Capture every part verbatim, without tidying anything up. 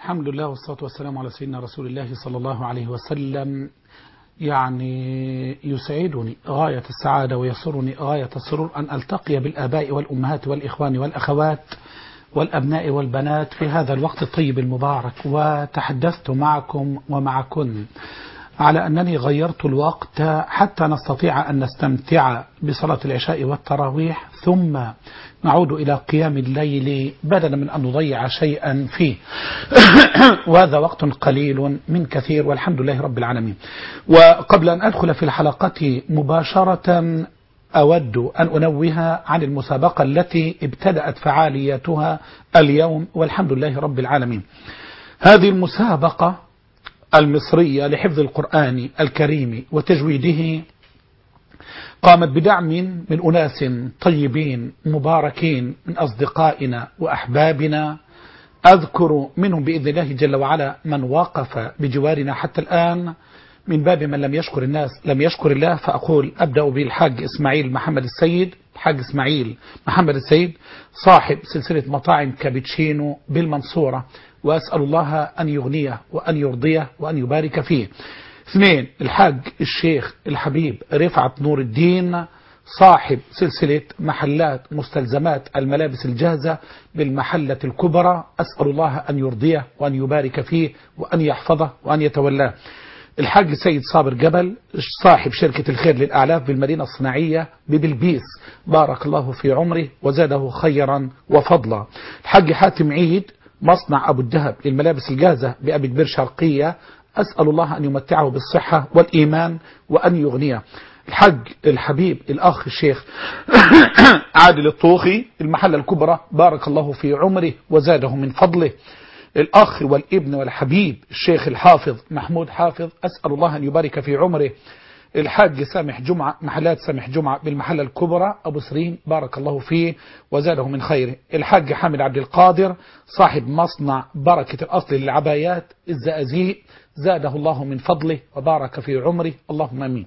الحمد لله والصلاة والسلام على سيدنا رسول الله صلى الله عليه وسلم. يعني يسعدني غاية السعادة ويسرني غاية السرور أن ألتقي بالآباء والأمهات والإخوان والأخوات والأبناء والبنات في هذا الوقت الطيب المبارك، وتحدثت معكم ومعكن على أنني غيرت الوقت حتى نستطيع أن نستمتع بصلاة العشاء والتراويح ثم نعود إلى قيام الليل بدلا من أن نضيع شيئا فيه وهذا وقت قليل من كثير والحمد لله رب العالمين. وقبل أن أدخل في الحلقة مباشرة أود أن أنوه عن المسابقة التي ابتدأت فعاليتها اليوم والحمد لله رب العالمين. هذه المسابقة المصرية لحفظ القرآن الكريم وتجويده قامت بدعم من أناس طيبين مباركين من أصدقائنا وأحبابنا، أذكر منهم بإذن الله جل وعلا من وقف بجوارنا حتى الآن. من باب من لم يشكر الناس لم يشكر الله، فأقول أبدأ بالحاج إسماعيل محمد السيد. الحاج إسماعيل محمد السيد صاحب سلسلة مطاعم كابتشينو بالمنصورة، وأسأل الله أن يغنيه وأن يرضيه وأن يبارك فيه. اثنين، الحاج الشيخ الحبيب رفعت نور الدين صاحب سلسلة محلات مستلزمات الملابس الجاهزة بالمحلة الكبرى، أسأل الله أن يرضيه وأن يبارك فيه وأن يحفظه وأن يتولاه. الحاج سيد صابر جبل صاحب شركة الخير للأعلاف بالمدينة الصناعية ببلبيس، بارك الله في عمره وزاده خيرا وفضلا. الحاج حاتم عيد مصنع أبو الدهب للملابس الجاهزة بأبي كبير شرقية، أسأل الله أن يمتعه بالصحة والإيمان وأن يغنيه. الحج الحبيب الأخ الشيخ عادل الطوخي المحلة الكبرى، بارك الله في عمره وزاده من فضله. الأخ والابن والحبيب الشيخ الحافظ محمود حافظ، أسأل الله أن يبارك في عمره. الحاج سامح جمعة محلات سامح جمعة بالمحلة الكبرى أبو سرين، بارك الله فيه وزاده من خيره. الحاج حامد عبد القادر صاحب مصنع بركة الأصل للعبايات الزقازيق، زاده الله من فضله وبارك في عمره، اللهم امين.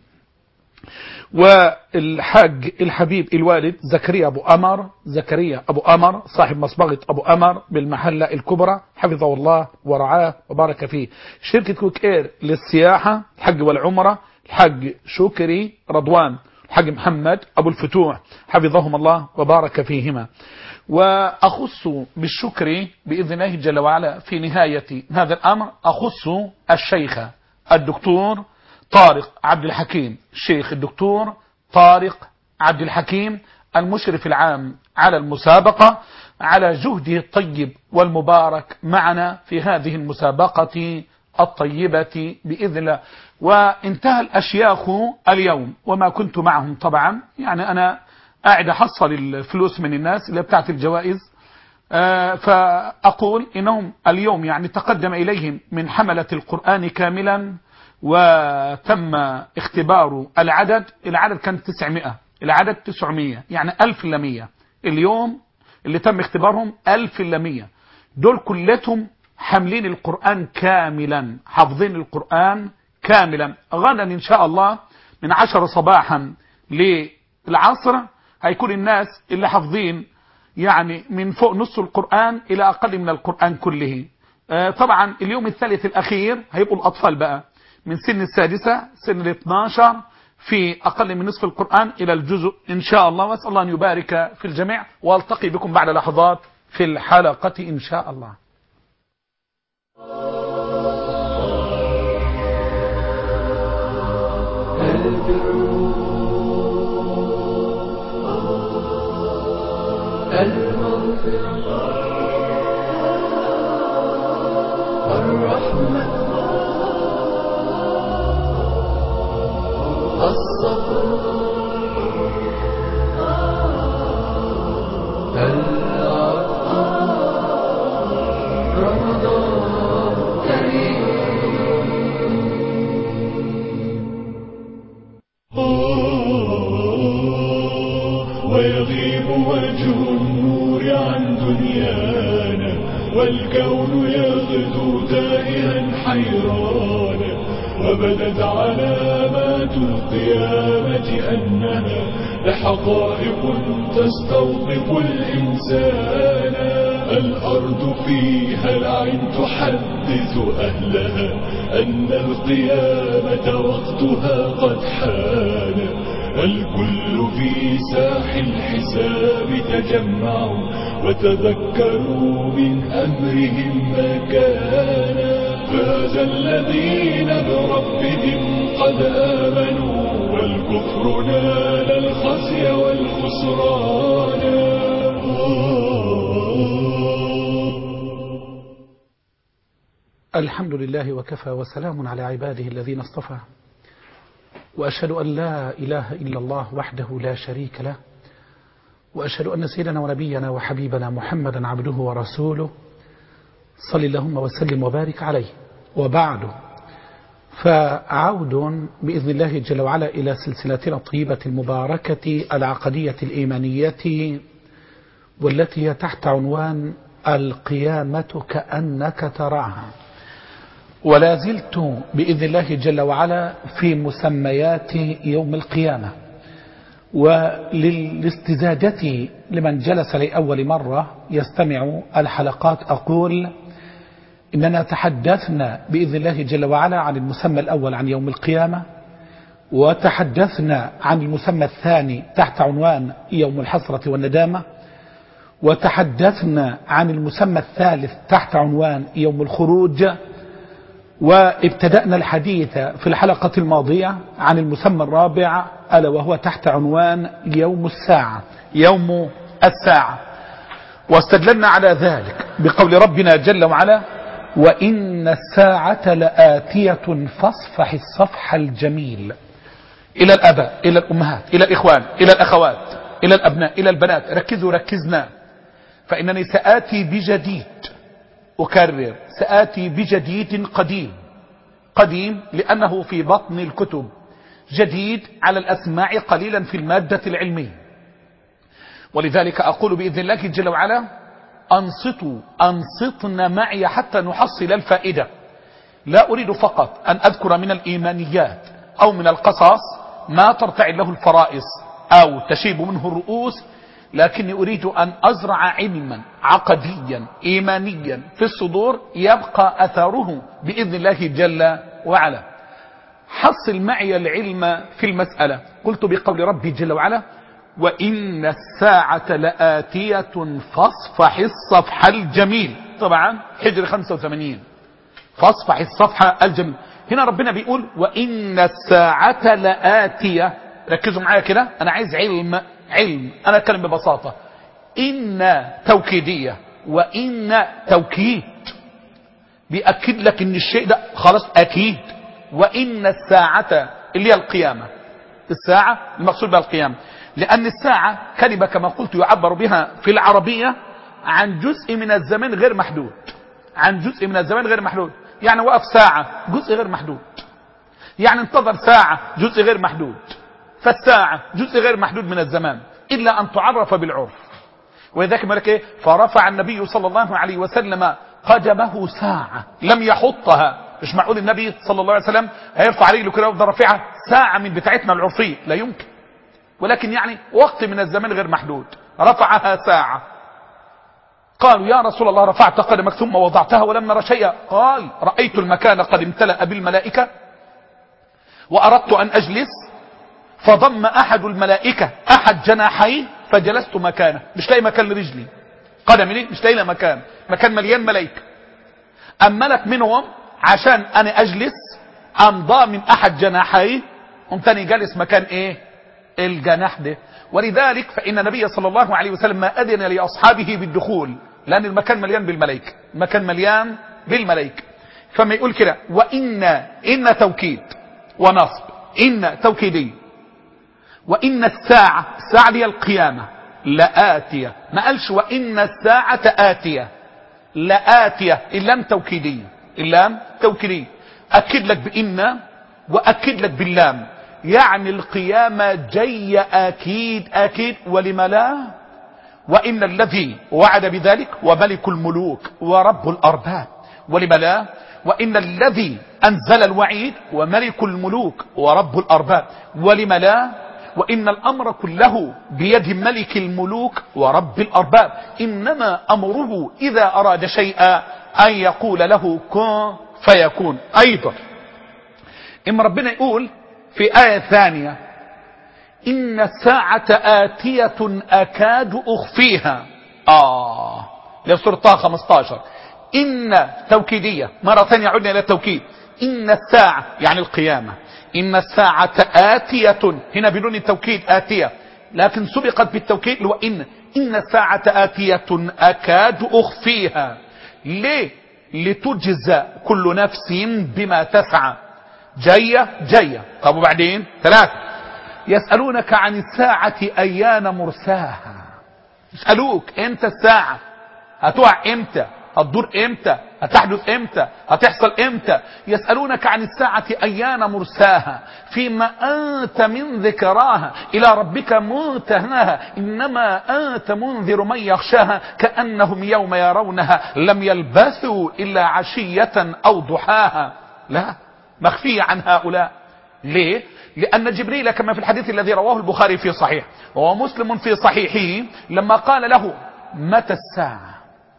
والحاج الحبيب الوالد زكريا أبو أمر زكريا أبو أمر صاحب مصبغة أبو أمر بالمحلة الكبرى، حفظه الله ورعاه وبارك فيه. شركة كوك إير للسياحة الحج والعمرة، الحاج شكري رضوان الحاج محمد أبو الفتوح، حفظهم الله وبارك فيهما. وأخص بالشكر بإذن الله جل وعلا في نهاية هذا الأمر أخص الشيخ الدكتور طارق عبد الحكيم، الشيخ الدكتور طارق عبد الحكيم المشرف العام على المسابقة، على جهده الطيب والمبارك معنا في هذه المسابقة الطيبة بإذن الله. وانتهى الأشياخ اليوم وما كنت معهم طبعا، يعني أنا قاعد أحصل الفلوس من الناس اللي بتاعت الجوائز، فأقول إنهم اليوم يعني تقدم إليهم من حملة القرآن كاملا وتم اختبار العدد. العدد كان تسعمائة، العدد تسعمائة يعني ألف إلا مية. اليوم اللي تم اختبارهم ألف إلا مية، دول كلتهم حاملين القرآن كاملا، حافظين القرآن كاملا. غدا إن شاء الله من عشرة صباحا للعصر هيكون الناس اللي حافظين يعني من فوق نص القرآن إلى أقل من القرآن كله. آه طبعا اليوم الثالث الأخير هيبقوا الأطفال بقى من سن السادسة سن الاثناشر في أقل من نصف القرآن إلى الجزء إن شاء الله. وأسأل الله أن يبارك في الجميع، والتقي بكم بعد لحظات في الحلقة إن شاء الله. الرحمة الصبر رمضان كريم. ويغيب وجه النور عن دنيانا، والكون يغدو تائها حيرانا، وبدت علامات القيامة أنها لحقائق تستوقف الإنسان. الأرض الأرض في هلع تحدث أهلها أن القيامة وقتها قد حان. الكل في ساح الحساب تجمعوا وتذكروا من أمرهم ما كان. فاز الذين بربهم قد آمنوا والكفر نال الخزي والخسران. الحمد لله وكفى وسلام على عباده الذين اصطفى، وأشهد أن لا إله إلا الله وحده لا شريك له، وأشهد أن سيدنا ونبينا وحبيبنا محمدا عبده ورسوله، صل اللهم وسلم وبارك عليه. وبعد، فعود بإذن الله جل وعلا إلى سلسلتنا الطيبة المباركة العقدية الإيمانية، والتي هي تحت عنوان القيامة كأنك تراها. ولا زلت بإذن الله جل وعلا في مسميات يوم القيامة. وللاستزادة لمن جلس لأول مرة يستمع الحلقات، أقول إننا تحدثنا بإذن الله جل وعلا عن المسمى الأول عن يوم القيامة، وتحدثنا عن المسمى الثاني تحت عنوان يوم الحسرة والندامة، وتحدثنا عن المسمى الثالث تحت عنوان يوم الخروج، وابتدأنا الحديث في الحلقة الماضية عن المسمى الرابع ألا وهو تحت عنوان يوم الساعة، يوم الساعة. واستدللنا على ذلك بقول ربنا جل وعلا: وإن الساعة لآتية فاصفح الصفح الجميل. إلى الآباء، إلى الأمهات، إلى الإخوان، إلى الأخوات، إلى الأبناء، إلى البنات، ركزوا ركزنا، فإنني سآتي بجديد. أكرر، سآتي بجديد قديم. قديم لأنه في بطن الكتب، جديد على الأسماع قليلا في المادة العلمية. ولذلك أقول بإذن الله جل وعلا: أنصتوا أنصتن معي حتى نحصل الفائدة. لا أريد فقط أن أذكر من الإيمانيات أو من القصص ما ترتعد له الفرائص أو تشيب منه الرؤوس، لكني أريد أن أزرع علما عقديا إيمانيا في الصدور يبقى أثره بإذن الله جل وعلا. حصل معي العلم في المسألة. قلت بقول ربي جل وعلا: وإن الساعة لآتية فاصفح الصفح الجميل. طبعا حجر خمسة وثمانين، فاصفح الصفح الجميل. هنا ربنا بيقول وإن الساعة لآتية. ركزوا معايا كده، أنا عايز علم علم أنا أتكلم ببساطة. إن توكيدية وإن توكيد بيأكد لك إن الشيء ده خلاص أكيد. وإن الساعة اللي هي القيامة، الساعة المقصود بها القيامة، لأن الساعة كلمة كما قلت يعبر بها في العربية عن جزء من الزمان غير محدود. عن جزء من الزمان غير محدود، يعني وقف ساعة جزء غير محدود، يعني انتظر ساعة جزء غير محدود. فالساعة جزء غير محدود من الزمان إلا أن تعرف بالعرف. ولذلك مالك إيه؟ فرفع النبي صلى الله عليه وسلم قدمه ساعة لم يحطها. مش معقول النبي صلى الله عليه وسلم هيرفع رجله كده ويفضل رافعها ساعة من بتاعتنا العرفية، لا يمكن. ولكن يعني وقت من الزمان غير محدود، رفعها ساعة. قالوا يا رسول الله رفعت قدمك ثم وضعتها ولم نرى شيئا. قال رأيت المكان قد امتلأ بالملائكة وأردت أن أجلس، فضم أحد الملائكة أحد جناحيه فجلست مكانه. مش لاقي مكان لرجلي، قدمي لي مش لاقي مكان، مكان مليان ملائكة. أم ملك منهم عشان أنا أجلس أم ضامن أحد جناحيه، قمت أنا جالس مكان إيه؟ الجناح ده. ولذلك فإن النبي صلى الله عليه وسلم ما أذن لأصحابه بالدخول، لأن المكان مليان بالملائكة، المكان مليان بالملائكة. فما يقول كده وإن إن توكيد ونصب، إن توكيدي. وإن الساعة، الساعة هي القيامة، لآتية. ما قالش وإن الساعة آتية، لآتية. اللام توكيدية، اللام توكيدية. أكد لك بإن وأكد لك باللام، يعني القيامة جاية أكيد أكيد. ولما لا؟ وإن الذي وعد بذلك وملك الملوك ورب الأرباب. ولما لا؟ وإن الذي أنزل الوعيد وملك الملوك ورب الأرباب. ولما لا؟ وإن الأمر كله بيد ملك الملوك ورب الأرباب، إنما أمره إذا أراد شيئا أن يقول له كن فيكون. أيضا إما ربنا يقول في آية ثانية إن الساعة آتية أكاد أخفيها. آه لسورة طه خمسة عشر إن توكيدية، مرة ثانية عدنا إلى التوكيد. إن الساعة يعني القيامة، إن الساعة آتية، هنا بدون التوكيد آتية، لكن سبقت بالتوكيد وإن إن الساعة آتية أكاد أخفيها. ليه؟ لتجزى كل نفس بما تسعى. جاية جاية. طب وبعدين ثلاثة يسألونك عن الساعة أيان مرساها. يسألوك امتى الساعة، هتقع امتى، هتدور امتى، هتحدث امتى، هتحصل امتى. يسألونك عن الساعة أيان مرساها فيما أنت من ذكراها إلى ربك منتهاها إنما أنت منذر من يخشاها كأنهم يوم يرونها لم يلبثوا إلا عشية أو ضحاها. لا، مخفية عن هؤلاء. ليه؟ لأن جبريل كما في الحديث الذي رواه البخاري في صحيح ومسلم في صحيحه لما قال له متى الساعة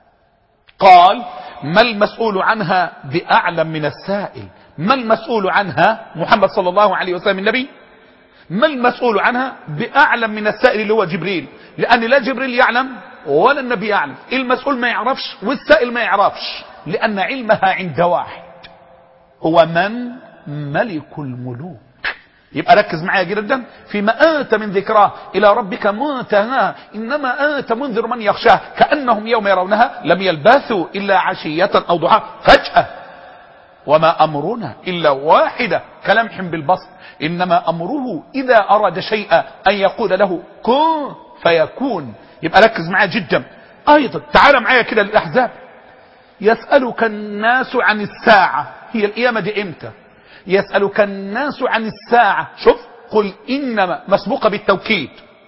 قال ما المسؤول عنها بأعلم من السائل. ما المسؤول عنها محمد صلى الله عليه وسلم النبي، ما المسؤول عنها بأعلم من السائل اللي هو جبريل، لأن لا جبريل يعلم ولا النبي يعلم، المسؤول ما يعرفش والسائل ما يعرفش، لأن علمها عند واحد هو من ملك الملوك. يبقى ركز معايا جدا، فيما أنت من ذكراه إلى ربك منتهاها إنما أنت منذر من يخشاه كأنهم يوم يرونها لم يلبثوا إلا عشية أو ضحاها. فجأة وما أمرنا إلا واحدة كلمح بالبصر إنما أمره إذا أراد شيئا أن يقول له كن فيكون. يبقى ركز معايا جدا. أيضا تعال معايا كده للأحزاب. يسألك الناس عن الساعة، هي القيامة دي إمتى؟ يسألك الناس عن الساعة، شوف قل إنما مسبوقة بالتوكيد،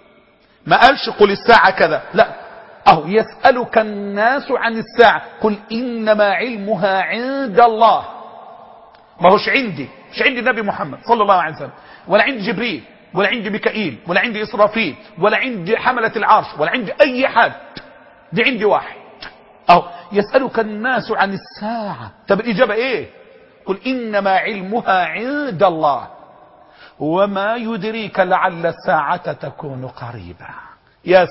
ما قالش قل الساعة كذا، لا أهو يسألك الناس عن الساعة قل إنما علمها عند الله. ما هوش عندي، مش عندي النبي محمد صلى الله عليه وسلم ولا عند جبريل ولا عند ميكائيل ولا عند إسرافيل ولا عند حملة العرش ولا عند أي حد، دي عندي واحد. أهو يسألك الناس عن الساعة، طب الإجابة إيه؟ قل إنما علمها عند الله وما يدريك لعل الساعة تكون قريبا. يا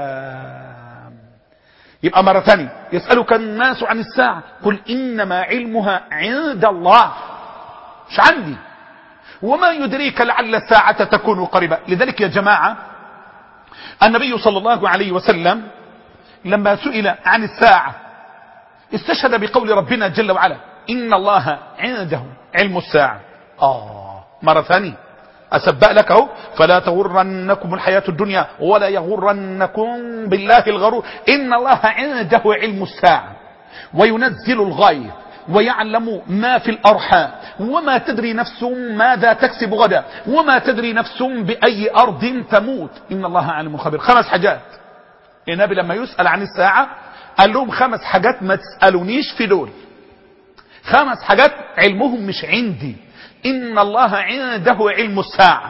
سلام. يبقى مرة ثانية يسألك الناس عن الساعة قل إنما علمها عند الله، مش عندي، وما يدريك لعل الساعة تكون قريبا. لذلك يا جماعة النبي صلى الله عليه وسلم لما سئل عن الساعة استشهد بقول ربنا جل وعلا إن الله عنده علم الساعة. آه مرة ثانية أسبق لك أهو فلا تغرنكم الحياة الدنيا ولا يغرنكم بالله الغرور إن الله عنده علم الساعة وينزل الغيث ويعلم ما في الأرحام وما تدري نفس ماذا تكسب غدا وما تدري نفس بأي أرض تموت إن الله عليم خبير. خمس حاجات النبي لما يسأل عن الساعة قال لهم خمس حاجات ما تسألونيش في دول، خمس حاجات علمهم مش عندي. إن الله عنده علم الساعة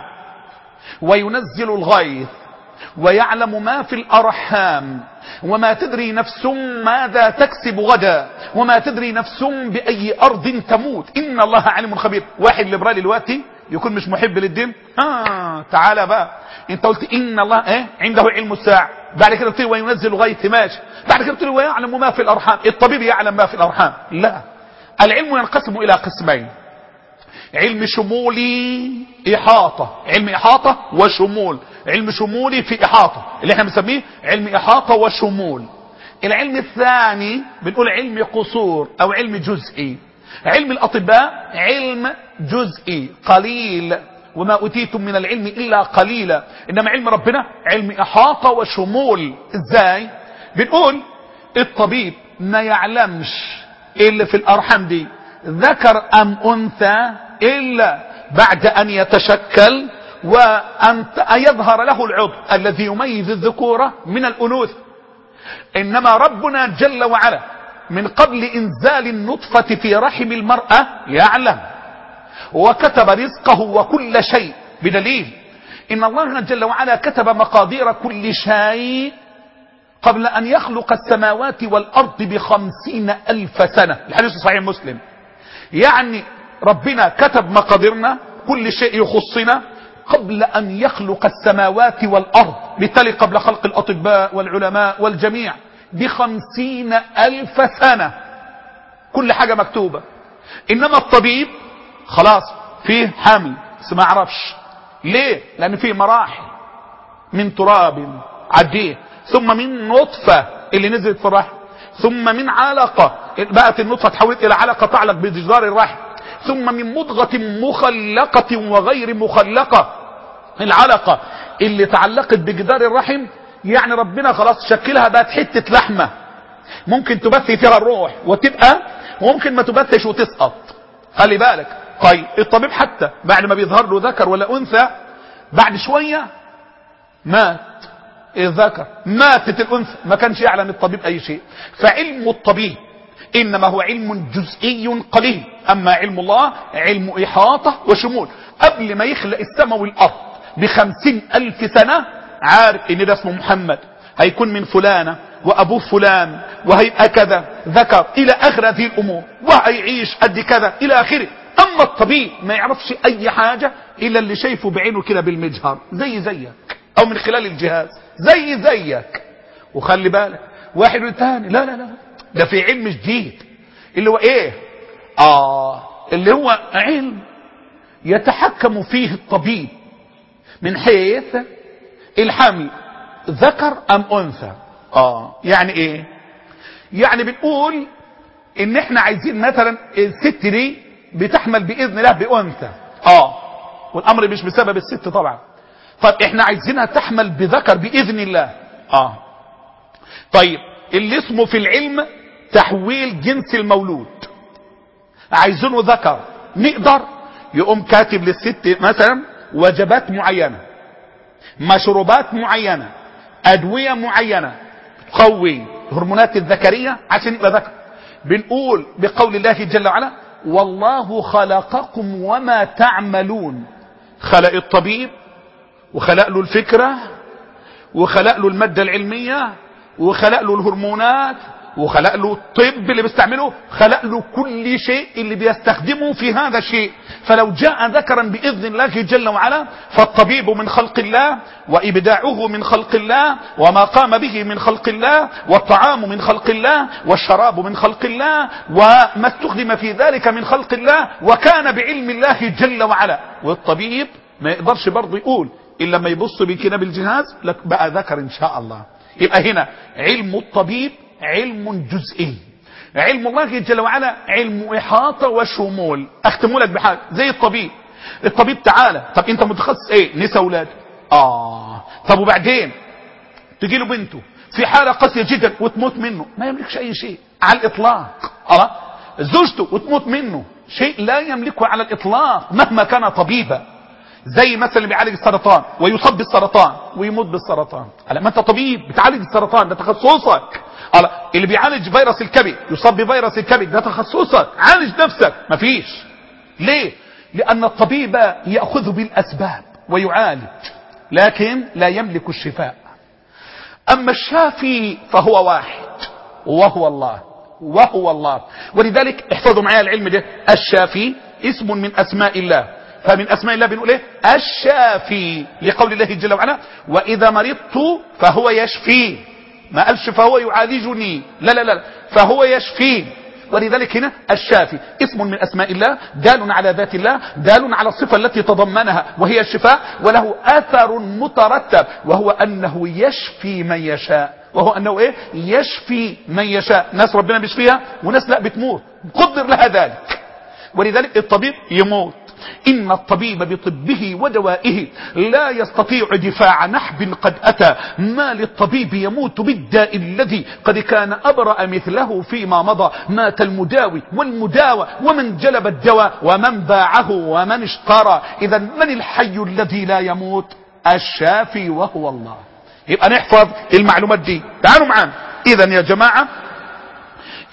وينزل الغيث ويعلم ما في الأرحام وما تدري نفس ماذا تكسب غدا وما تدري نفس بأي أرض تموت إن الله عليم خبير. واحد ليبرالي دلوقتي يكون مش محب للدين، ها تعالى بقى انت قلت إن الله ايه عنده علم الساعة، بعد كده قلت لي وينزل الغيث ماشي، بعد كده قلت لي ويعلم ما في الأرحام، الطبيب يعلم ما في الأرحام. لا، العلم ينقسم إلى قسمين، علم شمولي إحاطة، علم إحاطة وشمول، علم شمولي في إحاطة اللي احنا بنسميه علم إحاطة وشمول. العلم الثاني بنقول علم قصور أو علم جزئي. علم الأطباء علم جزئي قليل وما أوتيتم من العلم إلا قليلا، إنما علم ربنا علم إحاطة وشمول. إزاي؟ بنقول الطبيب ما يعلمش اللي في الأرحام دي ذكر أم أنثى إلا بعد أن يتشكل وأن يظهر له العضو الذي يميز الذكورة من الأنوثة. إنما ربنا جل وعلا من قبل إنزال النطفة في رحم المرأة يعلم وكتب رزقه وكل شيء، بدليل إن الله جل وعلا كتب مقادير كل شيء قبل أن يخلق السماوات والأرض بخمسين ألف سنة. الحديث صحيح مسلم. يعني ربنا كتب مقاديرنا كل شيء يخصنا قبل أن يخلق السماوات والأرض، بالتالي قبل خلق الأطباء والعلماء والجميع بخمسين ألف سنة كل حاجة مكتوبة. إنما الطبيب خلاص فيه حمل بس ما عرفش ليه، لأن فيه مراحل من تراب عديه، ثم من نطفة اللي نزلت في الرحم، ثم من علقة بقت النطفة تحولت إلى علقة تعلق بجدار الرحم، ثم من مضغة مخلقة وغير مخلقة. العلقة اللي تعلقت بجدار الرحم يعني ربنا خلاص شكلها بقت حتة لحمة ممكن تبثي فيها الروح وتبقى، وممكن ما تبثش وتسقط. خلي بالك. طيب الطبيب حتى بعد ما بيظهر له ذكر ولا أنثى بعد شوية مات الذكر، ماتت الأنثى، ما كانش يعلم الطبيب أي شيء. فعلم الطبيب إنما هو علم جزئي قليل، أما علم الله علم إحاطة وشمول. قبل ما يخلق السماء والأرض بخمسين ألف سنة عارف إن ده اسمه محمد، هيكون من فلانة وأبوه فلان وهيبقى كذا ذكر إلى آخر هذه الأمور، وهيعيش قد كذا إلى آخره. أما الطبيب ما يعرفش أي حاجة إلا اللي شايفه بعينه كده بالمجهر زي زيك أو من خلال الجهاز زي زيك. وخلي بالك واحد والتاني لا لا لا، ده في علم جديد اللي هو إيه؟ آه اللي هو علم يتحكم فيه الطبيب من حيث الحمل ذكر أم أنثى. آه يعني إيه؟ يعني بنقول إن إحنا عايزين مثلا الست دي بتحمل بإذن الله بأنثى، آه والأمر مش بسبب الست طبعا. طيب إحنا عايزينها تحمل بذكر بإذن الله، آه طيب اللي اسمه في العلم تحويل جنس المولود، عايزينه ذكر، نقدر يقوم كاتب للست مثلا وجبات معينة، مشروبات معينة، أدوية معينة تقوي هرمونات الذكرية عشان يبقى ذكر. بنقول بقول الله جل وعلا والله خلقكم وما تعملون، خلق الطبيب وخلق له الفكرة وخلق له المادة العلمية وخلق له الهرمونات وخلق له الطب اللي بيستعمله، خلق له كل شيء اللي بيستخدمه في هذا الشيء. فلو جاء ذكرا بإذن الله جل وعلا فالطبيب من خلق الله، وإبداعه من خلق الله، وما قام به من خلق الله، والطعام من خلق الله، والشراب من خلق الله، وما استخدم في ذلك من خلق الله، وكان بعلم الله جل وعلا. والطبيب ما يقدرش برضه يقول إلا لما يبص بكده بالجهاز لك بقى ذكر إن شاء الله. يبقى هنا علم الطبيب علم جزئي، علم الله جل وعلا علم إحاطة وشمول. أختم لك بحاجة زي الطبيب. الطبيب تعالى، طب أنت متخصص إيه؟ نساء أولاد. آه طب وبعدين تجي له بنته في حالة قاسية جدا وتموت منه، ما يملكش أي شيء على الإطلاق. آه زوجته وتموت منه، شيء لا يملكه على الإطلاق مهما كان طبيبا. زي مثلا اللي بيعالج السرطان ويصاب بالسرطان ويموت بالسرطان، على ما انت طبيب بتعالج السرطان ده تخصصك. على اللي بيعالج فيروس الكبد يصاب بفيروس الكبد ده تخصصك، عالج نفسك. مفيش. ليه؟ لأن الطبيب يأخذ بالأسباب ويعالج لكن لا يملك الشفاء. أما الشافي فهو واحد وهو الله، وهو الله. ولذلك احفظوا معايا العلم ده، الشافي اسم من أسماء الله. فمن أسماء الله بنقول ايه؟ الشافي، لقول الله جل وعلا وإذا مرضت فهو يشفي، ما قالش فهو يعالجني، لا لا لا فهو يشفي. ولذلك هنا الشافي اسم من أسماء الله دال على ذات الله، دال على الصفة التي تضمنها وهي الشفاء، وله أثر مترتب وهو أنه يشفي من يشاء، وهو أنه إيه؟ يشفي من يشاء. ناس ربنا بيشفيها وناس لا بتموت، قدر لها ذلك. ولذلك الطبيب يموت. إن الطبيب بطبه ودوائه لا يستطيع دفاع نحب قد أتى، ما للطبيب يموت بالداء الذي قد كان أبرأ مثله فيما مضى، مات المداوي والمداوى ومن جلب الدواء ومن باعه ومن اشترى. إذا من الحي الذي لا يموت؟ الشافي وهو الله. يبقى نحفظ المعلومات دي. تعالوا معانا. إذا يا جماعة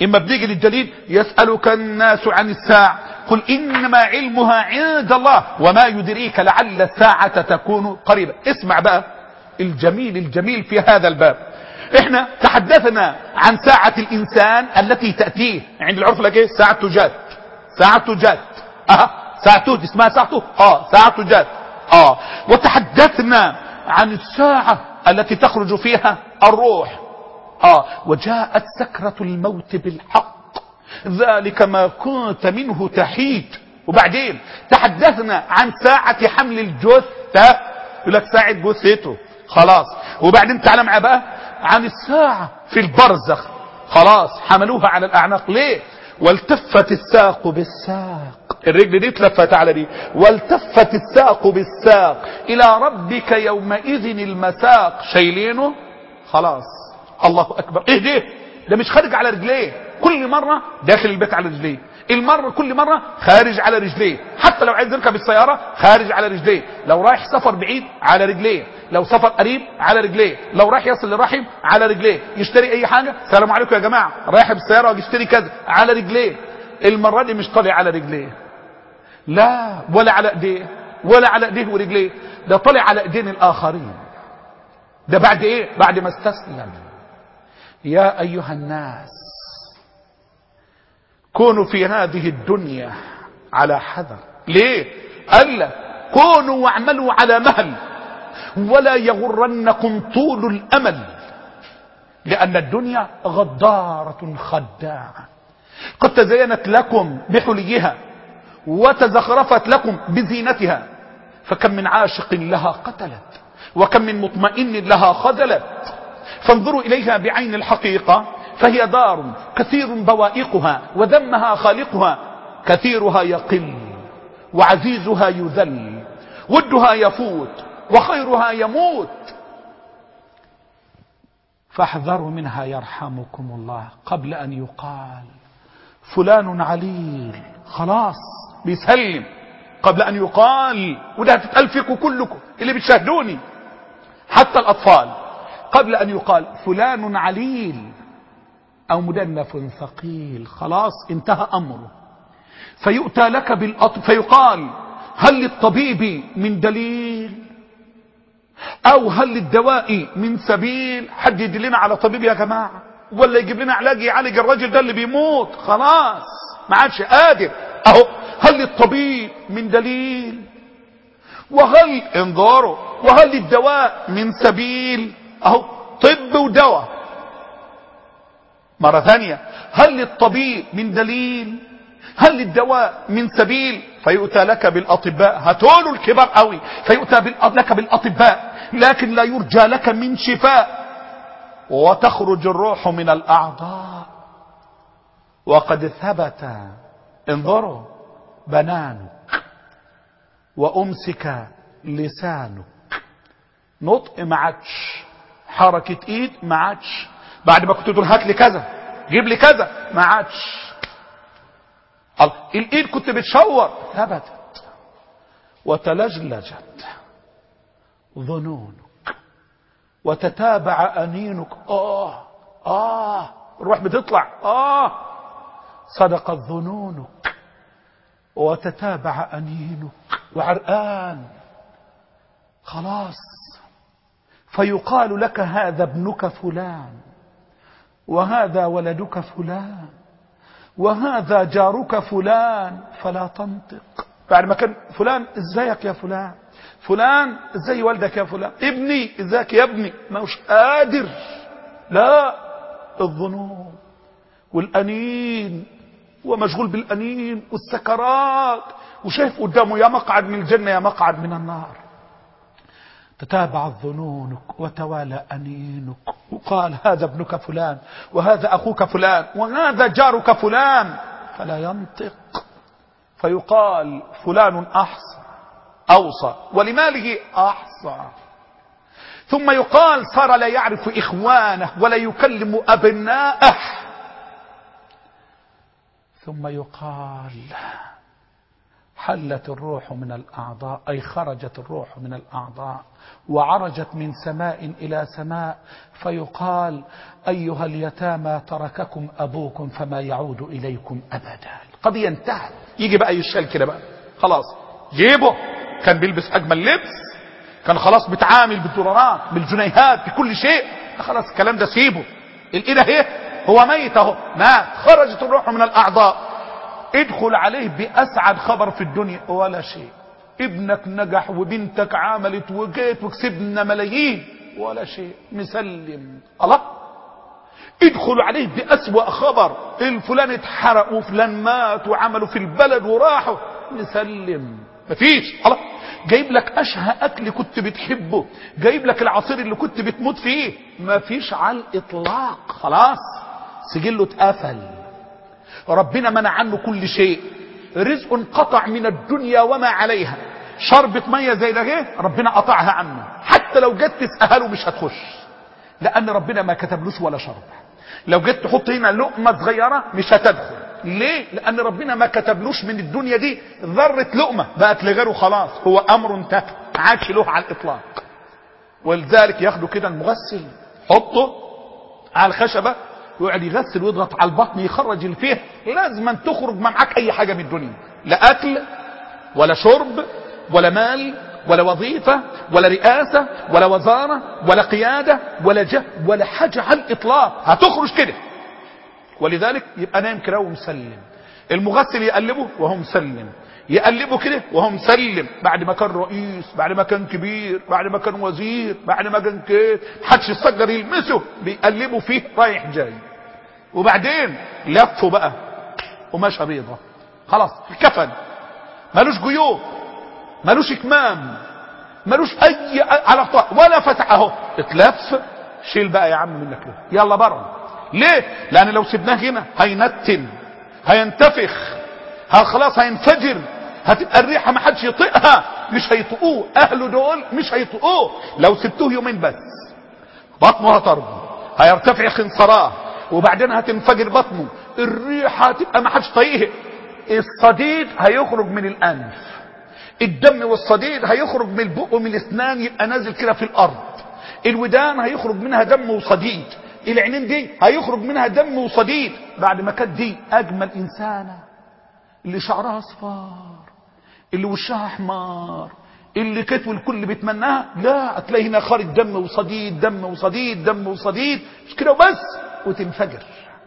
إما بنيجي للدليل يسألك الناس عن الساعة قل إنما علمها عند الله وما يدريك لعل الساعة تكون قريبا. اسمع بقى الجميل الجميل في هذا الباب. احنا تحدثنا عن ساعة الإنسان التي تأتيه عند العرف لك ايه؟ ساعة جات، ساعة جات، اه ساعته اسمها ساعته، اه ساعة جات، اه وتحدثنا عن الساعة التي تخرج فيها الروح، اه وجاءت سكرة الموت بالحق ذلك ما كنت منه تحيد. وبعدين تحدثنا عن ساعة حمل الجثة، يقول لك ساعة جثته خلاص. وبعدين تعالى معاه بقى عن الساعة في البرزخ، خلاص حملوها على الأعناق. ليه؟ والتفت الساق بالساق، الرجل دي اتلفت على دي، والتفت الساق بالساق إلى ربك يومئذ المساق. شايلينه خلاص. الله أكبر. ايه ده؟ ده مش خارج على رجليه، كل مرة داخل البيت على رجليه، المرة كل مرة خارج على رجليه، حتى لو عايز يركب السيارة خارج على رجليه، لو رايح سفر بعيد على رجليه، لو سفر قريب على رجليه، لو رايح يصل للرحم على رجليه، يشتري اي حاجة السلام عليكم يا جماعة رايح بالسيارة ويشتري كذا على رجليه. المرة دي مش طالع على رجليه، لا ولا على ايديه ولا على ايديه ورجليه، ده طالع على ايدين الاخرين. ده بعد ايه؟ بعد ما استسلم. يا ايها الناس كونوا في هذه الدنيا على حذر. ليه؟ ألا كونوا واعملوا على مهل ولا يغرنكم طول الأمل، لأن الدنيا غدارة خداعة قد تزينت لكم بحليها وتزخرفت لكم بزينتها، فكم من عاشق لها قتلت وكم من مطمئن لها خذلت. فانظروا إليها بعين الحقيقة فهي دار كثير بوائقها وذمها خالقها، كثيرها يقل وعزيزها يذل، ودها يفوت وخيرها يموت، فاحذروا منها يرحمكم الله قبل أن يقال فلان عليل. خلاص بيسلم قبل أن يقال، وده هتتقال فيكم كلكم اللي بتشاهدوني حتى الأطفال، قبل أن يقال فلان عليل أو مدنف ثقيل، خلاص انتهى أمره. فيؤتى لك بالأط... فيقال هل للطبيب من دليل أو هل للدواء من سبيل؟ حد يدلنا على طبيب يا جماعة، ولا يجيب لنا علاج يعالج الراجل ده اللي بيموت خلاص ما عادش قادر. أهو هل للطبيب من دليل وهل انظروا وهل للدواء من سبيل؟ أهو طب ودواء. مرة ثانية هل للطبيب من دليل هل للدواء من سبيل؟ فيؤتى لك بالأطباء، هتقولوا الكبار قوي، فيؤتى لك بالأطباء لكن لا يرجى لك من شفاء، وتخرج الروح من الأعضاء وقد ثبت انظروا بنانك وأمسك لسانك، نطق ما عادش، حركة ايد ما عادش، بعد ما كنت تقول هات لي كذا جيب لي كذا ما عادش. الايد كنت بتشور ثبتت، وتلجلجت ظنونك وتتابع انينك، اه اه الروح بتطلع، اه صدقت ظنونك وتتابع انينك وعرقان خلاص. فيقال لك هذا ابنك فلان وهذا ولدك فلان وهذا جارك فلان، فلا تنطق. بعد ما كان فلان ازيك يا فلان، فلان ازاي والدك يا فلان، ابني ازيك يا ابني، ما مش قادر، لا الظنون والأنين ومشغول بالأنين والسكرات وشايف قدامه يا مقعد من الجنة يا مقعد من النار. تتابعت ظنونك وتوالى أنينك، وقال هذا ابنك فلان وهذا أخوك فلان وهذا جارك فلان، فلا ينطق. فيقال فلان أحصى أوصى ولماله أحصى، ثم يقال صار لا يعرف إخوانه ولا يكلم أبناءه، ثم يقال حلت الروح من الأعضاء، أي خرجت الروح من الأعضاء وعرجت من سماء إلى سماء، فيقال أيها اليتامى ترككم أبوكم فما يعود إليكم أبدا. القضية انتهت. يجي بقى يشال كده بقى خلاص، جيبه كان بيلبس أجمل لبس، كان خلاص بتعامل بالدولارات بالجنيهات بكل شيء، خلاص الكلام ده سيبه. الإله ايه؟ هو ميت اهو، مات، خرجت الروح من الأعضاء. ادخل عليه بأسعد خبر في الدنيا، ولا شيء. ابنك نجح وبنتك عملت وجيت وكسبنا ملايين، ولا شيء، مسلم. الله. ادخل عليه بأسوأ خبر، الفلان اتحرق وفلان مات وعملوا في البلد وراحوا، مسلم، مفيش. الله. جايب لك اشهى اكل كنت بتحبه، جايب لك العصير اللي كنت بتموت فيه، مفيش على الاطلاق. خلاص سجله اتقفل، ربنا منع عنه كل شيء، رزق انقطع من الدنيا وما عليها. شربة مية زي ده جه ربنا قطعها عنه، حتى لو جيت تسأله مش هتخش، لأن ربنا ما كتبلوش ولا شرب. لو جيت تحط هنا لقمة صغيرة مش هتدخل. ليه؟ لأن ربنا ما كتبلوش من الدنيا دي ذرة لقمة، بقت لغيره خلاص، هو أمر انتهى، ما عادش له على الإطلاق. ولذلك ياخدوا كده المغسل حطه على الخشبة ويقعد يغسل ويضغط على البطن يخرج اللي فيه، لازم أن تخرج ما معاك أي حاجة من الدنيا، لا أكل ولا شرب ولا مال ولا وظيفة ولا رئاسة ولا وزارة ولا قيادة ولا جه ولا حاجة على الإطلاق، هتخرج كده. ولذلك يبقى نايم كده ومسلم. المغسل يقلبه وهو مسلم، يقلبه كده وهو مسلم، بعد ما كان رئيس، بعد ما كان كبير، بعد ما كان وزير، بعد ما كان كده محدش يصدر يلمسه، بيقلبه فيه رايح جاي. وبعدين لفه بقى قماشه بيضه، خلاص الكفن مالوش جيوب، مالوش كمام، مالوش اي على طاق ولا فتح، اهو اتلف. شيل بقى يا عم منك له، يلا بره. ليه؟ لان لو سيبناه هنا هينتن، هينتفخ، خلاص هينفجر، هتبقى الريحه ما حدش يطيقها، مش هيطقوه اهله دول، مش هيطقوه. لو سبتوه يومين بس بطنه هتربو، هيرتفع خنصراه، وبعدين هتنفجر بطنه، الريحه هتبقى ما حدش طايقها، الصديد هيخرج من الانف، الدم والصديد هيخرج من البق ومن الاسنان، يبقى نازل كده في الارض، الودان هيخرج منها دم وصديد، العينين دي هيخرج منها دم وصديد. بعد ما كانت دي اجمل انسانه، اللي شعرها اصفر، اللي وشها احمر، اللي كتف الكل بيتمناها، لا هتلاقي هنا خارج دم وصديد، دم وصديد، دم وصديد، مش كده وبس، وتنفجر.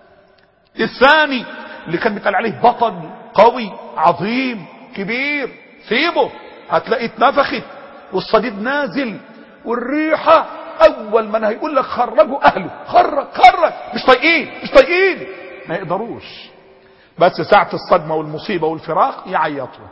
الثاني اللي كان بيتقال عليه بطل قوي عظيم كبير، سيبه هتلاقي اتنفخت والصديد نازل، والريحه اول من هيقول لك خرجوا اهله، خرج خرج، مش طايقين مش طايقين، ما يقدروش، بس ساعة الصدمة والمصيبة والفراق يعيطوا.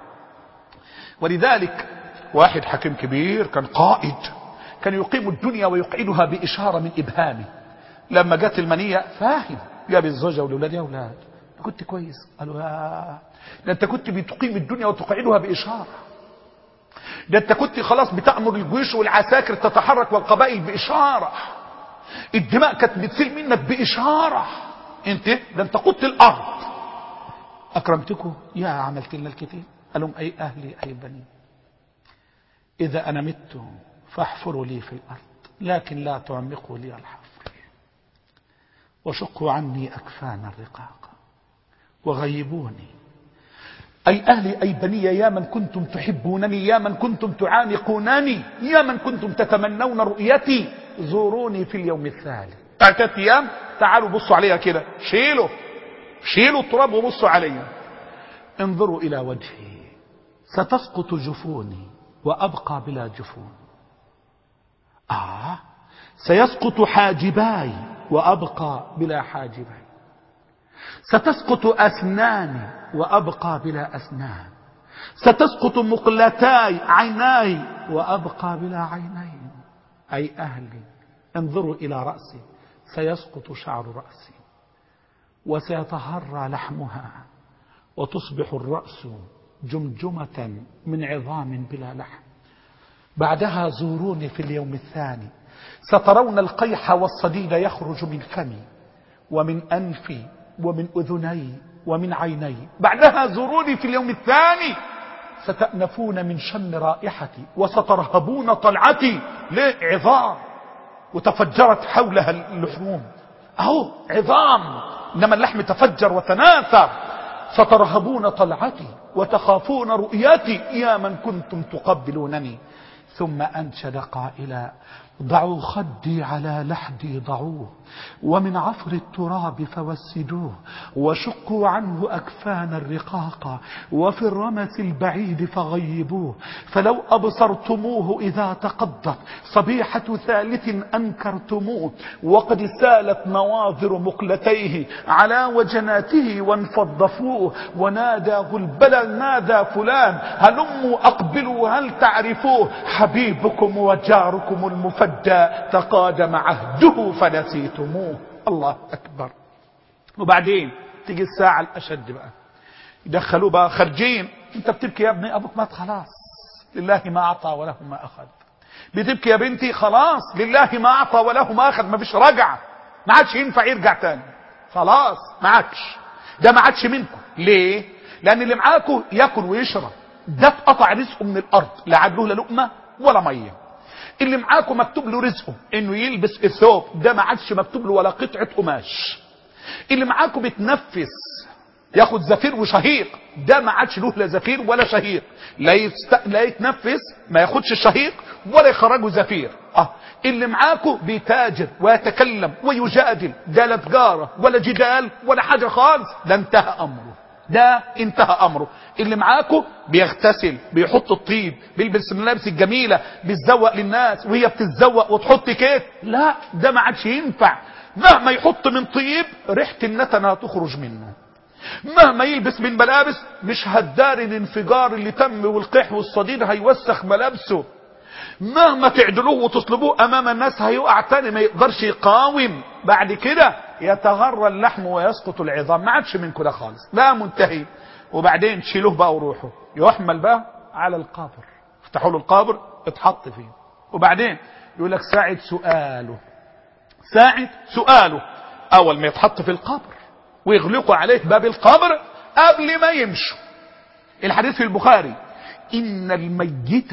ولذلك واحد حكيم كبير كان قائد، كان يقيم الدنيا ويقعدها بإشارة من إبهامه. لما جت المنية فاهم، جاب الزوجة والأولاد، يا أولاد كنت كويس، قالوا يا ده أنت كنت بتقيم الدنيا وتقعدها بإشارة، ده أنت كنت خلاص بتأمر الجيوش والعساكر تتحرك والقبائل بإشارة، الدماء كانت بتسيل منك بإشارة، أنت ده أنت قدت الأرض، أكرمتكم يا عملت لنا الكثير. قال لهم أي أهلي أي بني، إذا أنا مت فاحفروا لي في الأرض، لكن لا تعمقوا لي الحفر، وشقوا عني أكفان الرقاق، وغيبوني. أي أهلي أي بني، يا من كنتم تحبونني، يا من كنتم تعانقونني، يا من كنتم تتمنون رؤيتي، زوروني في اليوم الثالث. ثلاثة أيام تعالوا بصوا عليها كده، شيلوا شيلوا التراب وبصوا عليها، انظروا إلى وجهي، ستسقط جفوني وأبقى بلا جفون. آه سيسقط حاجباي وأبقى بلا حاجباي، ستسقط أسناني وأبقى بلا أسنان، ستسقط مقلتاي عيناي وأبقى بلا عينين. أي أهلي انظروا إلى رأسي، سيسقط شعر رأسي وسيتهرى لحمها، وتصبح الرأس جمجمة من عظام بلا لحم. بعدها زوروني في اليوم الثاني، سترون القيح والصديد يخرج من فمي ومن أنفي ومن أذني ومن عيني. بعدها زوروني في اليوم الثاني، ستأنفون من شم رائحتي وسترهبون طلعتي. ليه؟ عظام وتفجرت حولها اللحوم، اهو عظام، انما اللحم تفجر وتناثر. سترهبون طلعتي وتخافون رؤيتي يا من كنتم تقبلونني. ثم أنشد قائلا: ضعوا خدي على لحدي ضعوه، ومن عفر التراب فوسدوه، وشقوا عنه أكفان الرقاق، وفي الرمس البعيد فغيبوه، فلو أبصرتموه إذا تقضت صبيحة ثالث أنكرتموه، وقد سالت نواظر مقلتيه على وجناته وانفضفوه، وناداه البلل نادى فلان هلموا أقبلوا هل تعرفوه، حبيبكم وجاركم المفدى تقادم عهده فنسيتموه. الله أكبر. وبعدين تيجي الساعة الأشد بقى، يدخلوا بقى خارجين. انت بتبكي يا ابني، ابوك مات خلاص، لله ما أعطى وله ما أخذ. بتبكي يا بنتي، خلاص لله ما أعطى وله ما أخذ، ما فيش رجعة، ما عادش ينفع يرجع تاني، خلاص ما عادش، ده ما عادش منكم. ليه؟ لأن اللي معاكم ياكل ويشرب، ده اتقطع رزقه من الأرض، لا عاد له لا لقمة ولا مية. اللي معاكم مكتوب له رزقه انه يلبس الثوب، ده ما عادش مكتوب له ولا قطعة قماش. اللي معاكم بيتنفس ياخد زفير وشهيق، ده ما عادش له لا زفير ولا شهيق، لا, يست... لا يتنفس، ما ياخدش الشهيق ولا يخرجه زفير. اه اللي معاكم بيتاجر ويتكلم ويجادل، ده لا تجارة ولا جدال ولا حاجة خالص، ده انتهى امره، ده انتهى امره. اللي معاكم بيغتسل، بيحط الطيب، بيلبس الملابس الجميله، بيتزوق للناس وهي بتتزوق وتحط كيك، لا ده ما عادش ينفع. مهما يحط من طيب ريحه النتنه هتخرج منه، مهما يلبس من ملابس مش هتداري الانفجار اللي تم والقيح والصديد هيوسخ ملابسه، مهما تعدلوه وتصلبوه امام الناس هيقع تاني، ما يقدرش يقاوم. بعد كده يتغرى اللحم ويسقط العظام، ما عادش من كده خالص، لا منتهي. وبعدين شيلوه بقى وروحوا، يحمل بقى على القبر، افتحوا له القبر اتحط فيه. وبعدين يقول لك ساعة سؤاله، ساعة سؤاله اول ما يتحط في القبر ويغلقوا عليه باب القبر قبل ما يمشوا. الحديث في البخاري: ان الميت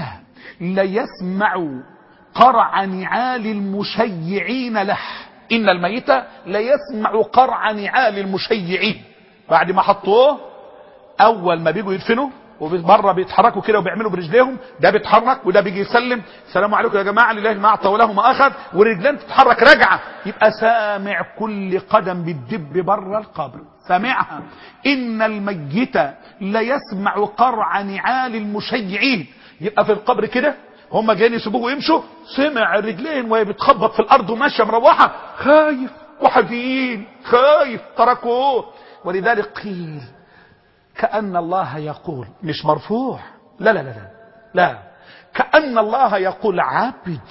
ليسمع قرع نعال المشيعين له، ان الميت ليسمع قرع نعال المشيعين. بعد ما حطوه اول ما بيجوا يدفنوا وبره بيتحركوا كده وبيعملوا برجليهم، ده بيتحرك وده بيجي يسلم السلام عليكم يا جماعه لله ما اعطى وله ما اخذ، ورجلين تتحرك رجعه، يبقى سامع كل قدم بتدب بره القبر، سامعها. ان الميت ليسمع قرع نعال المشيعين، يبقى في القبر كده هم جايين يسيبوه ويمشوا، سمع الرجلين وهي بتخبط في الارض وماشيه مروحه، خايف وحزين، خايف تركوه. ولذلك قيل كأن الله يقول، مش مرفوع، لا لا لا لا, لا. كأن الله يقول عبدي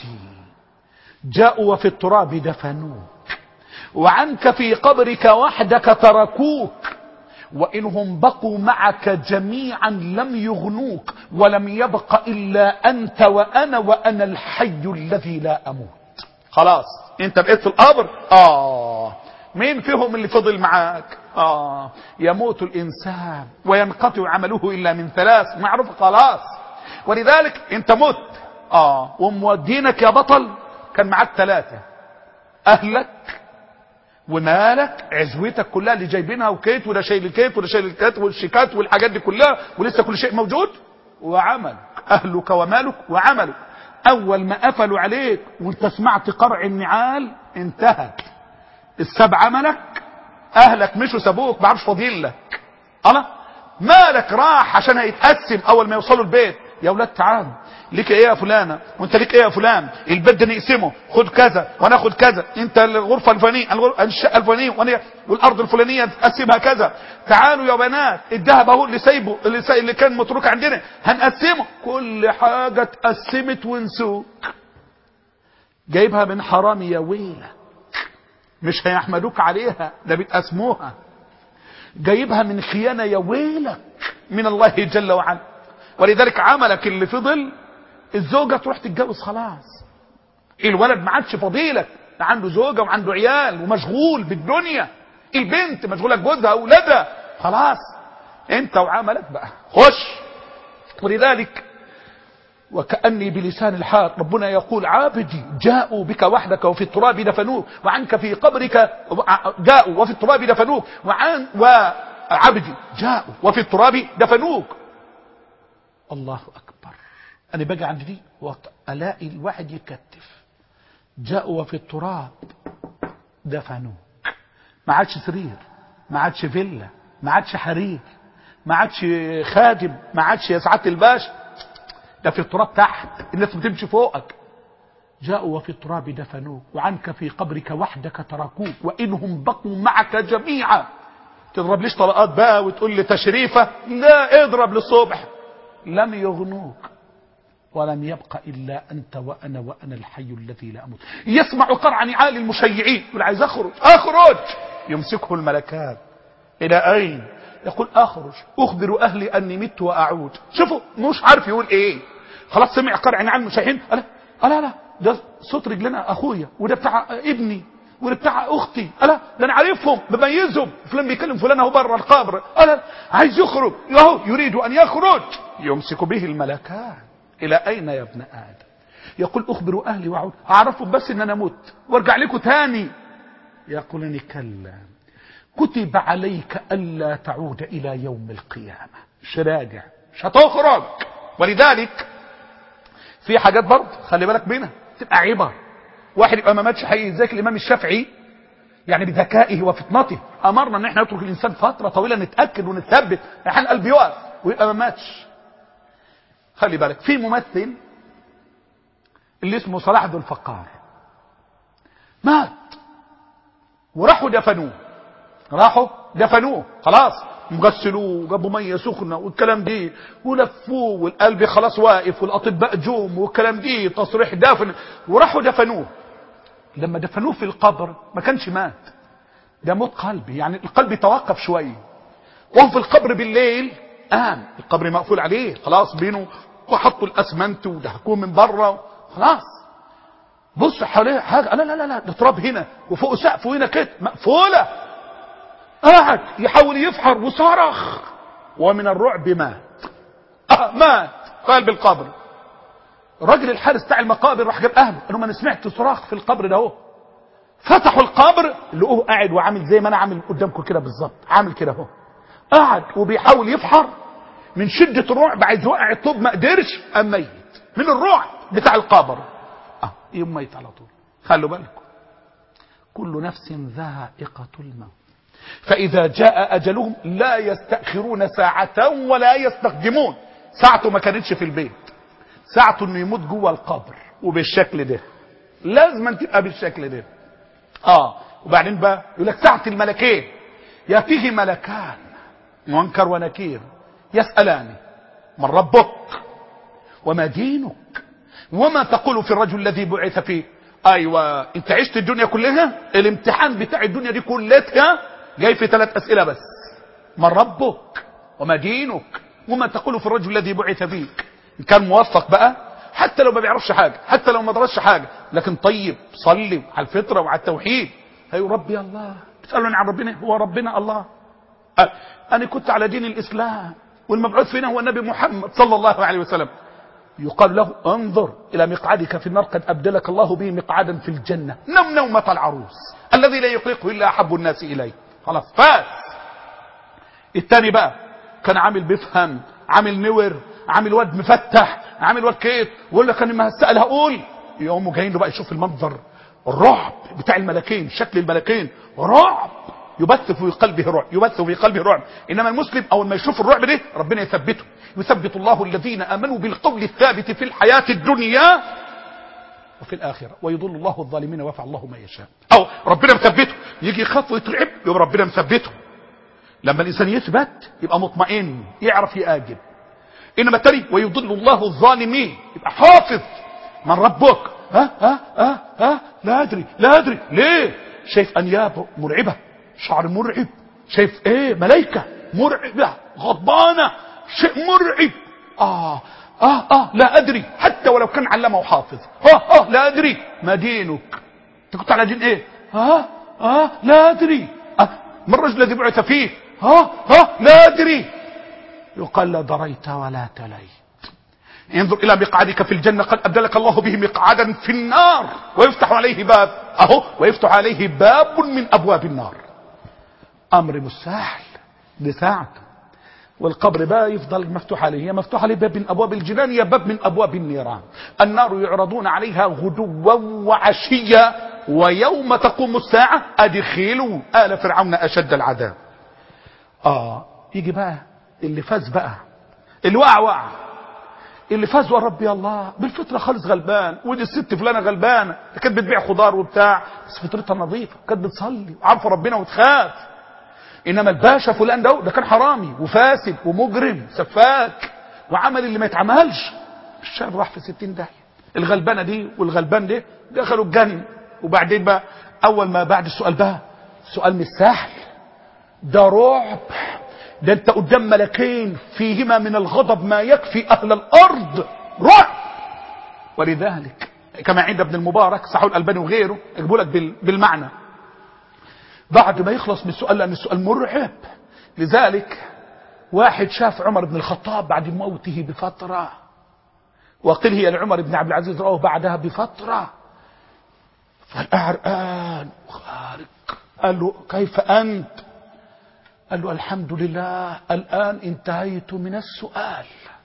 جاءوا وفي التراب دفنوك، وعنك في قبرك وحدك تركوك، وإنهم بقوا معك جميعا لم يغنوك، ولم يبق إلا أنت وأنا وأنا الحي الذي لا أموت. خلاص انت بقيت في القبر، آه مين فيهم اللي فضل معاك؟ آه يموت الإنسان وينقطع عمله إلا من ثلاث، معروف خلاص. ولذلك انت مت، آه ومودينك يا بطل كان معاك ثلاثة: أهلك ومالك، عزوتك كلها اللي جايبينها، وكيت ولا شايل الكيت ولا شايل الكات والشيكات والحاجات دي كلها، ولسه كل شيء موجود، وعملك، أهلك ومالك وعملك. أول ما قفلوا عليك وانت سمعت قرع النعال انتهت السبع، عملك، أهلك مشوا سابوك، ما عادش فاضيين لك. أنا مالك راح عشان هيتقسم أول ما يوصلوا البيت، يا ولاد تعالوا ليك ايه يا فلانه وانت ليك ايه يا فلان، البيت ده نقسمه، خد كذا وانا اخد كذا، انت الغرفه الفلانيه الشقه الفلانيه وانا والارض الفلانيه تقسمها كذا، تعالوا يا بنات الذهب اهو اللي سايبه اللي, سايب اللي كان متروك عندنا هنقسمه، كل حاجه اتقسمت ونسوك. جايبها من حرام يا ويلك، مش هيحمدوك عليها، ده بتقسموها. جايبها من خيانه يا ويلك من الله جل وعلا. ولذلك عملك اللي فضل، الزوجة تروح تتجوز خلاص، الولد ما عادش فضيلك، عنده زوجة وعنده عيال ومشغول بالدنيا، البنت مشغولة بجوزها واولادها، خلاص انت وعملك بقى خش. ولذلك وكأني بلسان الحال ربنا يقول عابدي جاءوا بك وحدك وفي التراب دفنوك وعنك في قبرك جاءوا وفي التراب دفنوك وعن وعبدي جاءوا وفي التراب دفنوك. الله أكبر. أنا باجي عند دي ألاقي الواحد يكتف جاءوا وفي التراب دفنوك. ما عادش سرير، ما عادش فيلا، ما عادش حرير، ما عادش خادم، ما عادش يا سعادة الباشا، ده في التراب تحت، الناس بتمشي فوقك. جاءوا وفي التراب دفنوك وعنك في قبرك وحدك تركوك وإنهم بقوا معك جميعا. تضرب ليش طلقات بقى وتقول لي تشريفة؟ لا، اضرب للصبح. لم يغنوك ولم يبق إلا أنت وأنا وأنا الحي الذي لا أموت. يسمع قرع نعال المشيعين يقول عايز أخرج أخرج، يمسكه الملكان. إلى أين؟ يقول أخرج أخبر أهلي أني مت وأعود. شوفوا مش عارف يقول إيه، خلاص سمع قرع نعال المشيعين. ألا ألا لا ده صوت رجلنا أخويا وده بتاع ابني وده بتاع أختي. ألا ده أنا عارفهم بميزهم، فلان بيكلم فلان أهو بره القبر. ألا عايز يخرج أهو يريد أن يخرج، يمسك به الملكان. إلى أين يا ابن آدم؟ يقول أخبروا أهلي وأعود، أعرفهم بس إن أنا مت وارجع لكم تاني. يقولني كلا كتب عليك ألا تعود إلى يوم القيامة. مش راجع، مش هتخرج. ولذلك في حاجات برضه خلي بالك منها تبقى عبر. واحد يبقى ما ماتش حقيقي زي الإمام الشافعي، يعني بذكائه وفطنته أمرنا إن احنا نترك الإنسان فترة طويلة نتأكد ونتثبت أحيانا القلب يقف ويبقى ما ماتش. خلي بالك في ممثل اللي اسمه صلاح ذو الفقار مات وراحوا دفنوه، راحوا دفنوه خلاص، مغسلوه وجابوا ميه سخنه والكلام دي ولفوه والقلب خلاص واقف والاطباء جوم والكلام دي تصريح دافن، وراحوا دفنوه. لما دفنوه في القبر ما كانش مات، ده موت قلبي، يعني القلب توقف شويه. وهم في القبر بالليل قام القبر مقفول عليه خلاص بينه، وحطوا الاسمنت ودهكوه من بره خلاص. بص حواليه حاجه لا لا لا لا ده تراب هنا وفوق سقفه هنا كده مقفوله. قعد يحاول يفحر وصرخ ومن الرعب مات. آه مات في قلب القبر. راجل الحارس بتاع المقابر راح جاب اهله قال لهم انا سمعت صراخ في القبر ده اهو. فتحوا القبر لقوه قاعد وعامل زي ما انا عامل قدامكم كده بالظبط، عامل كده اهو. قعد وبيحاول يفحر من شده الرعب، عايز يوقع الطوب ما قدرش، قام ميت من الرعب بتاع القبر. اه يوم ميت على طول. خلوا بالكم كل نفس ذائقة الموت فإذا جاء أجلهم لا يستأخرون ساعة ولا يستقدمون. ساعته ما كانتش في البيت، ساعته انه يموت جوه القبر وبالشكل ده، لازم تبقى بالشكل ده. اه وبعدين بقى يقول لك ساعة الملكين، يأتيه ملكان منكر ونكير يسألان من ربك وما دينك وما تقول في الرجل الذي بعث فيه. ايوه انت عشت الدنيا كلها، الامتحان بتاع الدنيا دي كلها جاي في ثلاث اسئله بس، من ربك وما دينك وما تقول في الرجل الذي بعث فيك. ان كان موفق بقى حتى لو ما بيعرفش حاجه، حتى لو ما درسش حاجه، لكن طيب صلي على الفطره وعلى التوحيد. هي ربي الله، تسالوني عن ربنا، هو ربنا الله. أه. انا كنت على دين الاسلام والمبعوث فينا هو النبي محمد صلى الله عليه وسلم. يقال له انظر الى مقعدك في النار قد ابدلك الله به مقعدا في الجنه، نم نومه العروس الذي لا يطيقه الا احب الناس اليه. خلاص فاز. الثاني بقى كان عامل بيفهم، عامل نور، عامل واد مفتح، عامل واد كيت، ويقول لك انا ما هسال هقول. يقوموا جايين له بقى يشوف المنظر الرعب بتاع الملكين، شكل الملكين رعب، يبث في قلبه رعب، يبث في قلبه رعب. انما المسلم اول ما يشوف الرعب ده ربنا يثبته، يثبت الله الذين امنوا بالقول الثابت في الحياه الدنيا وفي الاخره ويضل الله الظالمين ويفعل الله ما يشاء. او ربنا مثبته، يجي يخاف ويترعب يبقى ربنا مثبته. لما الانسان يثبت يبقى مطمئن يعرف يآجب. انما التاني ويضل الله الظالمين يبقى حافظ. من ربك؟ ها ها ها ها لا ادري لا ادري. ليه؟ شايف انياب مرعبه، شعر مرعب، شايف ايه ملائكه مرعبه غضبانه، شيء مرعب. اه اه اه لا ادري، حتى ولو كان علمه وحافظ. اه اه لا ادري. ما دينك؟ انت كنت على دين ايه؟ اه اه لا ادري. آه ما الرجل الذي بعث فيه؟ اه اه لا ادري. يقال لا دريت ولا تلي. انظر إلى مقعدك في الجنة قد أبدلك الله به مقعدا في النار ويفتح عليه باب أهو ويفتح عليه باب من أبواب النار. أمر مستحيل بساعته. والقبر بقى يفضل مفتوح عليه، يا مفتوح عليه باب من أبواب الجنان يا باب من أبواب النيران. النار يعرضون عليها غدوا وعشيا ويوم تقوم الساعة أدخلوا آل فرعون أشد العذاب. آه يجي بقى اللي فاز بقى، اللي وقع وقع، اللي فاز وربي الله بالفطرة خالص غلبان، ودي الست فلانة غلبانة كانت بتبيع خضار وبتاع بس فطرتها نظيفة، كانت بتصلي وعارفة ربنا وتخاف. انما الباشا فلان ده ده كان حرامي وفاسد ومجرم سفاك وعمل اللي ما يتعملش، الشاب راح في ستين داهية. الغلبانة دي والغلبان ده دخلوا الجنة. وبعدين بقى اول ما بعد السؤال بقى سؤال مش سهل، ده رعب، ده انت قدام ملكين فيهما من الغضب ما يكفي اهل الارض، رعب. ولذلك كما عند ابن المبارك صحيح الألباني وغيره يجيبوا لك بالمعنى بعد ما يخلص من السؤال لأن السؤال مرعب. لذلك واحد شاف عمر بن الخطاب بعد موته بفترة، وقيل هي لعمر بن عبد العزيز رأوه بعدها بفترة، فالأعرقان وخارق قال له كيف أنت؟ قال له الحمد لله الآن انتهيت من السؤال.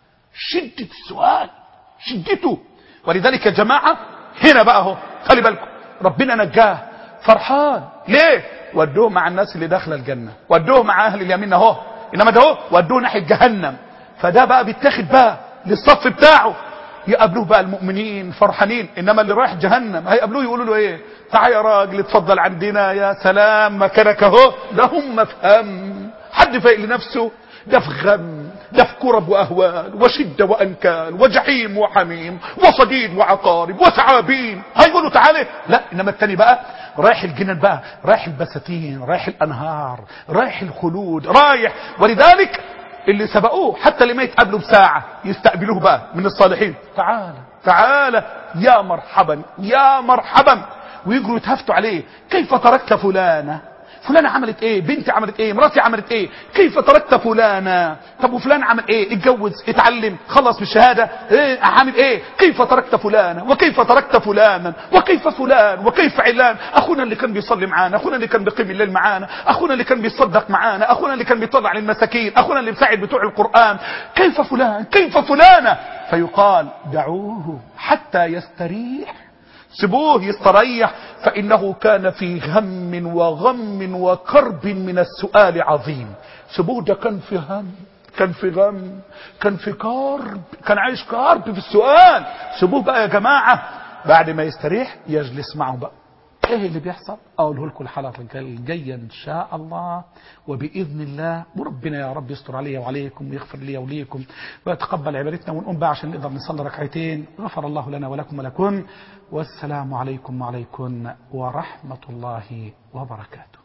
شدة السؤال شدته. ولذلك يا جماعة هنا بقى اهو خلي بالكم ربنا نجاه فرحان ليه؟ ودوه مع الناس اللي داخله الجنة، ودوه مع أهل اليمين اهو، إنما ده اهو ودوه ناحية جهنم. فده بقى بيتاخد بقى للصف بتاعه، يقابلوه بقى المؤمنين فرحانين، إنما اللي رايح جهنم هيقابلوه يقولوا له ايه؟ تعال يا راجل اتفضل عندنا يا سلام مكانك اهو. ده هم في هم، حد فايق لنفسه؟ ده في غم، ده في كرب وأهوال وشدة وأنكال وجحيم وحميم وصديد وعقارب وثعابين. هيقولوا تعالى لا، إنما التاني بقى رايح الجنان بقى، رايح البساتين، رايح الأنهار، رايح الخلود، رايح. ولذلك اللي سبقوه حتى اللي ما يتقابلوا بساعة يستقبلوه بقى من الصالحين، تعالى تعالى يا مرحبا يا مرحبا، ويجروا يتهفتوا عليه. كيف تركت فلانة؟ فلانة عملت ايه؟ بنتي عملت ايه؟ مراتي عملت ايه؟ كيف تركت فلانة؟ طب وفلان عمل ايه؟ اتجوز، اتعلم، خلص بالشهادة، ايه عامل ايه؟ كيف تركت فلانة؟ وكيف تركت فلانا؟ وكيف فلان؟ وكيف علان؟ اخونا اللي كان بيصلي معانا، اخونا اللي كان بيقيم الليل معانا، اخونا اللي كان بيصدق معانا، اخونا اللي كان بيطلع للمساكين، اخونا اللي بيساعد بتوع القرآن، كيف فلان؟ كيف فلانة؟ فيقال دعوه حتى يستريح، سيبوه يستريح، فإنه كان في هم وغم وكرب من السؤال عظيم. سيبوه ده كان في هم، كان في غم، كان في كرب، كان عايش كرب في السؤال. سيبوه بقى يا جماعة بعد ما يستريح يجلس معه بقى. ايه اللي بيحصل؟ اقوله لكم الحلقة الجاية ان شاء الله وبإذن الله. وربنا يا رب يستر علي وعليكم ويغفر لي وليكم ويتقبل عبادتنا، ونقوم بقى عشان نقدر نصلي ركعتين. غفر الله لنا ولكم ولكم، والسلام عليكم وعليكم ورحمة الله وبركاته.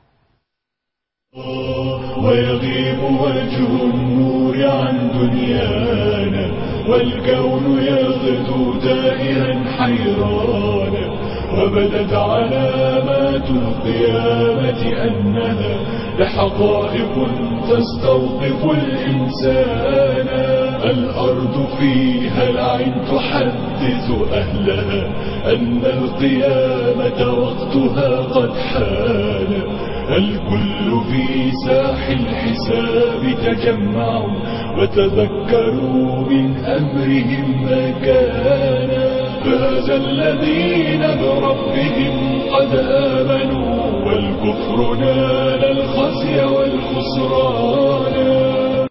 ويغيب وجه النور عن دنيانا، والكون يغدو دائرا حيرانا، وبدت علامات القيامة أنها لحقائق تستوقف الإنسان. الأرض فيها العين تحدث أهلها أن القيامة وقتها قد حان. الكل في ساح الحساب تجمعوا وتذكروا من أمرهم ما كان. فاز الذين بربهم قد آمنوا، والكفر نال الخزي والخسران.